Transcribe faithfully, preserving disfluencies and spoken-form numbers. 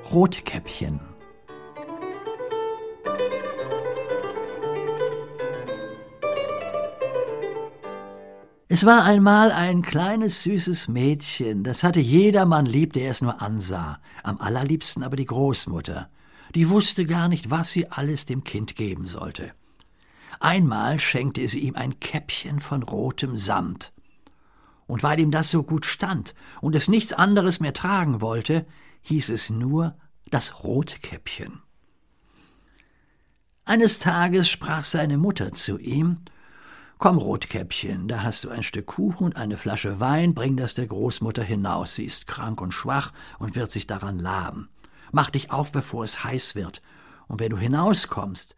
Rotkäppchen. Es war einmal ein kleines, süßes Mädchen, das hatte jedermann lieb, der es nur ansah, am allerliebsten aber die Großmutter. Die wusste gar nicht, was sie alles dem Kind geben sollte. Einmal schenkte sie ihm ein Käppchen von rotem Samt. Und weil ihm das so gut stand und es nichts anderes mehr tragen wollte, hieß es nur das Rotkäppchen. Eines Tages sprach seine Mutter zu ihm: »Komm, Rotkäppchen, da hast du ein Stück Kuchen und eine Flasche Wein, bring das der Großmutter hinaus, sie ist krank und schwach und wird sich daran laben. Mach dich auf, bevor es heiß wird, und wenn du hinauskommst,